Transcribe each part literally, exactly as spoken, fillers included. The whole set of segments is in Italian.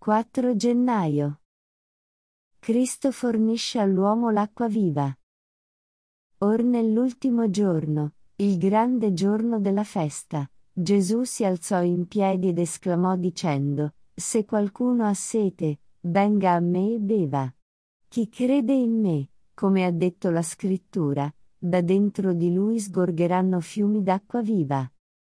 quattro gennaio. Cristo fornisce all'uomo l'acqua viva. Or nell'ultimo giorno, il grande giorno della festa, Gesù si alzò in piedi ed esclamò dicendo: Se qualcuno ha sete, venga a me e beva. Chi crede in me, come ha detto la Scrittura, da dentro di lui sgorgeranno fiumi d'acqua viva.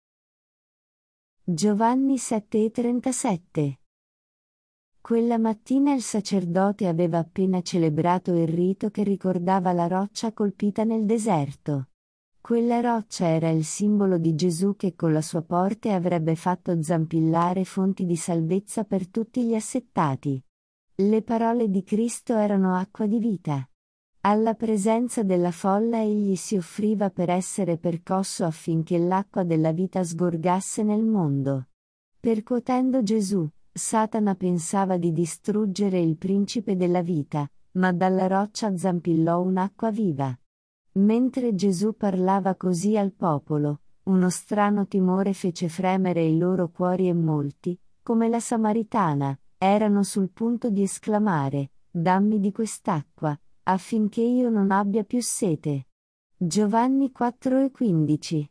Giovanni sette e trentasette. Quella mattina il sacerdote aveva appena celebrato il rito che ricordava la roccia colpita nel deserto. Quella roccia era il simbolo di Gesù che con la sua porte avrebbe fatto zampillare fonti di salvezza per tutti gli assettati. Le parole di Cristo erano acqua di vita. Alla presenza della folla egli si offriva per essere percosso affinché l'acqua della vita sgorgasse nel mondo. Percuotendo Gesù, Satana pensava di distruggere il principe della vita, ma dalla roccia zampillò un'acqua viva. Mentre Gesù parlava così al popolo, uno strano timore fece fremere i loro cuori e molti, come la Samaritana, erano sul punto di esclamare: Dammi di quest'acqua, affinché io non abbia più sete. Giovanni quattro e quindici.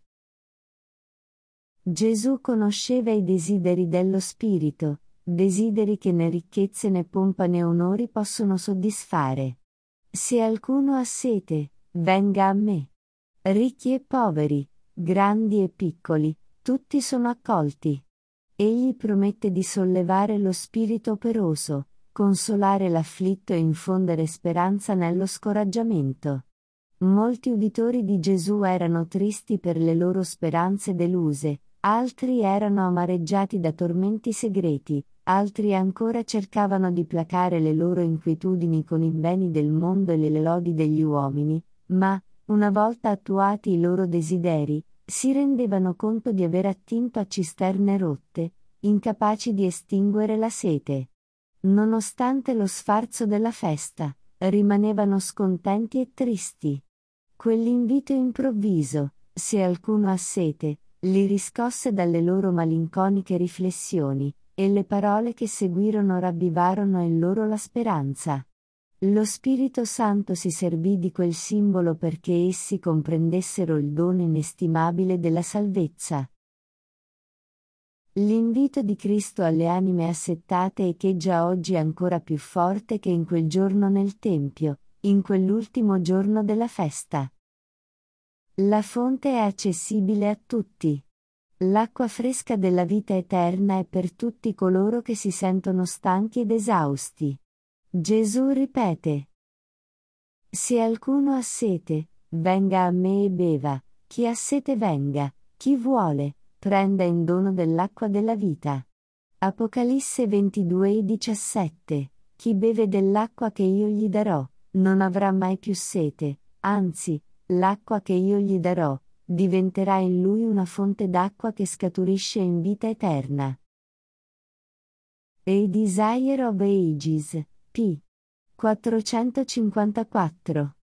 Gesù conosceva i desideri dello Spirito, desideri che né ricchezze né pompa né onori possono soddisfare. Se alcuno ha sete, venga a me. Ricchi e poveri, grandi e piccoli, tutti sono accolti. Egli promette di sollevare lo spirito operoso, consolare l'afflitto e infondere speranza nello scoraggiamento. Molti uditori di Gesù erano tristi per le loro speranze deluse, altri erano amareggiati da tormenti segreti, altri ancora cercavano di placare le loro inquietudini con i beni del mondo e le lodi degli uomini, ma, una volta attuati i loro desideri, si rendevano conto di aver attinto a cisterne rotte, incapaci di estinguere la sete. Nonostante lo sfarzo della festa, rimanevano scontenti e tristi. Quell'invito improvviso, se alcuno ha sete, li riscosse dalle loro malinconiche riflessioni, e le parole che seguirono ravvivarono in loro la speranza. Lo Spirito Santo si servì di quel simbolo perché essi comprendessero il dono inestimabile della salvezza. L'invito di Cristo alle anime assettate echeggia oggi ancora più forte che in quel giorno nel Tempio, in quell'ultimo giorno della festa. La fonte è accessibile a tutti. L'acqua fresca della vita eterna è per tutti coloro che si sentono stanchi ed esausti. Gesù ripete: Se alcuno ha sete, venga a me e beva, chi ha sete venga, chi vuole, prenda in dono dell'acqua della vita. Apocalisse ventidue e diciassette, chi beve dell'acqua che io gli darò, non avrà mai più sete, anzi, l'acqua che io gli darò, diventerà in lui una fonte d'acqua che scaturisce in vita eterna. A Desire of Ages, p. quattrocentocinquantaquattro.